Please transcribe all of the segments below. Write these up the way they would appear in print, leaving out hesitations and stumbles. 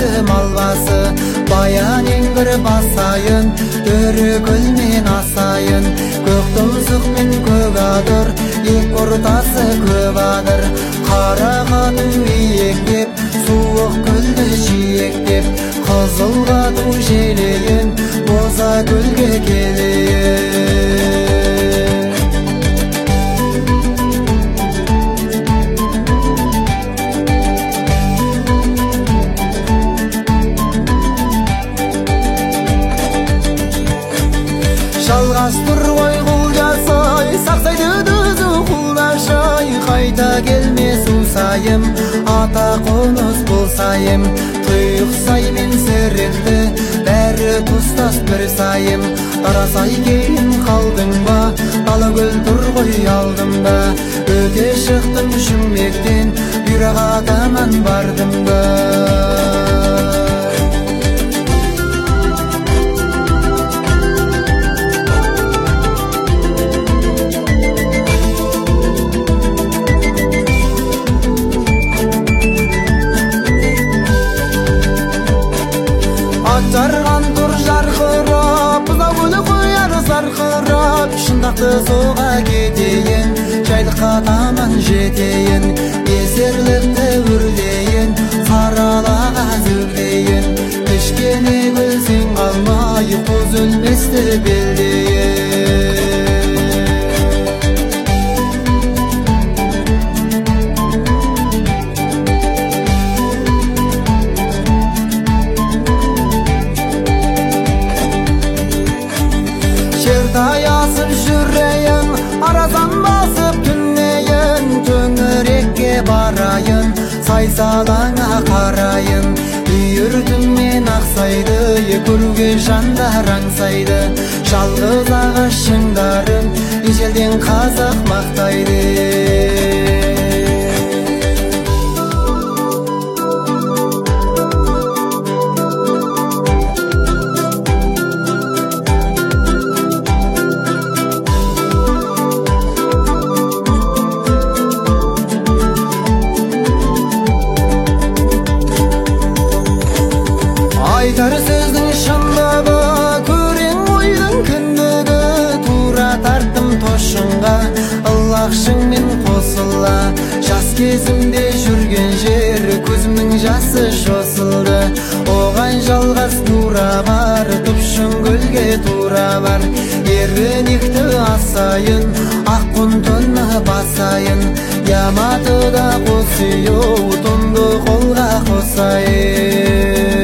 көктем албасы, баян еңгір басайын, төрі көлмен асайын. Көк тұмсық мен көк адыр, ек ортасы көп адыр. Қарағату иектеп, суық көлді жиектеп, қызылғату желейін, боза көлге келейін. Жалғас тұр ғой құл жасай, сақсайды дүзі құлашай. Қайта келмес ұсайым, ата қоныс болсайым. Тұйықсай мен сіректі, бәрі тұстас бір сайым. Тарасай кейін қалдың ба, дала көл тұр ғой алдымда. Өте шықтым жұмектен, бұйраға таман бардым ба. Жарған тұр жарқырап, бұзау көлі қояр сарқырап. Шындақты соға кетейін, жайлыққа таман жетейін. Есерлікті үрлейін, қаралаға зүгдейін. Кішкене көлсен қалмай, қоз өлместі белдейін. Таясып жүрейін, аразан басып түнейін. Төңірекке барайын, сайсалаңа қарайын. Үйірдіммен ақсайды, көруге жандар аңсайды. Жалғыз ағаш шыңдарын ежелден қазақ мақтайды. Айтар сөздің шындығы, көрең ойдың кіндігі. Тура тарттым тошынға, ылақшыңмен қосыла. Жас кезімде жүрген жер, көзімнің жасы жосылды. Оған жалғас тура бар, тұпшын көлге тура бар. Еркінекті асайын, аққұн тұны басайын. Яматыда қосыйу, тұнды қолға қосайын.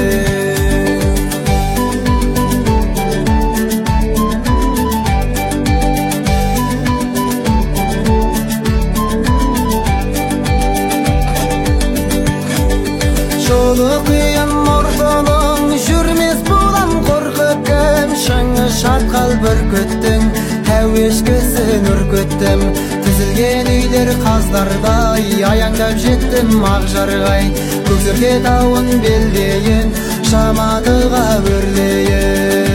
Жолы қиын ортаның, жүрмес болам қорқып кім. Шыңы шатқал бүркіттің, тәуешкісін үркіттім. Тізілген үйлер қаздардай, аяңдап жеттім ақжарғай. Көксерке тауын белдейін, Шаматыға өрлейін.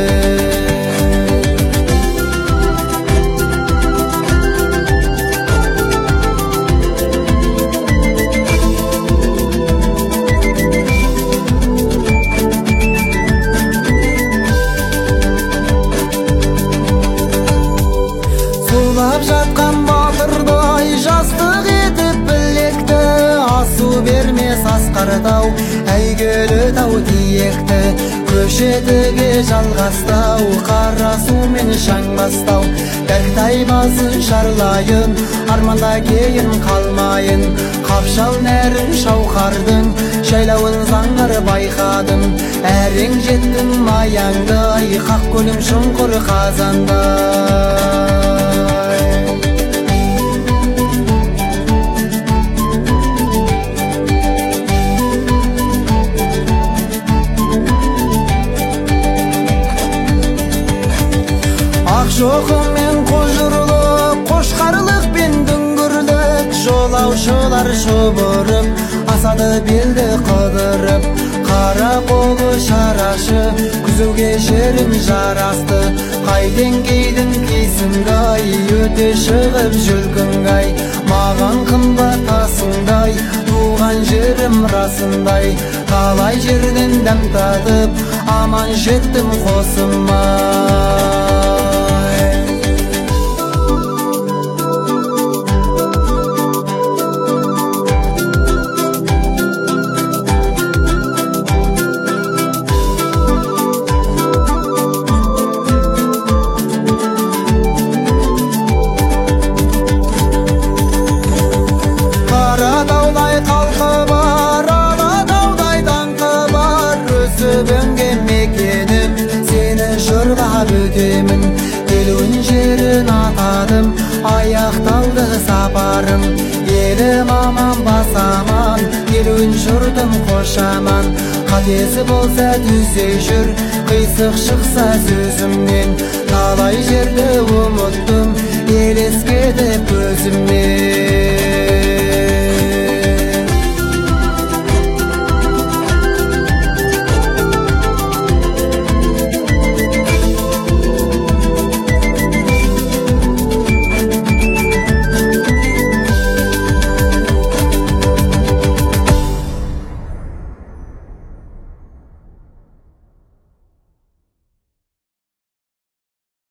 Сулап жатқан батырдай, жастық етіп білекті. Асу бермес асқартау, әйгілі тау тиекті. Көшетіге жалғастау, қара сумен шаң бастау. Бәрктай басын шарлайын, арманда кейін қалмайын. Қапшал нәрін шауқардың, жайлауын заңғыр байқадым. Әрең жеттім аяңдай, қақ көлім шұңқыр қазандай. Ақшоқымен қожырлық, қошқарлық пен дүңгірлік. Жолаушылар шұбырып, асады белді қыдырып. Қара қолы шарашы, күзуге жерім жарасты. Қайден кейдің өте шығып жүргіңгай, маған қымбат асыңдай, туған туған жерім расындай, талай жерден дәм татып аман жеттім қосыма. Қаратаудай қалқы бар, Алатаудай даңқы бар, өсіп-өнген мекенім, сені жырлап өтемін. Келуін жерін атадым, аяқталды сапарым. Елім аман басаман, келуін жұртым қошаман. Қатесі болса түзей жүр, қисық шықса сөзімнен. Талай жерді ұмыттым, елескеді көзіммен.